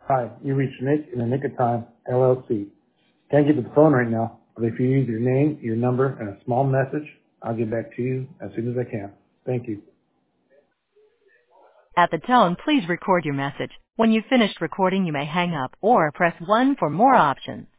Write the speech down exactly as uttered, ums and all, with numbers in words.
Hi, you reached Nick in the Nick of Time, L L C. Can't get to the phone right now, but if you use your name, your number, and a small message, I'll get back to you as soon as I can. Thank you. At the tone, please record your message. When you've finished recording, you may hang up or press one for more options.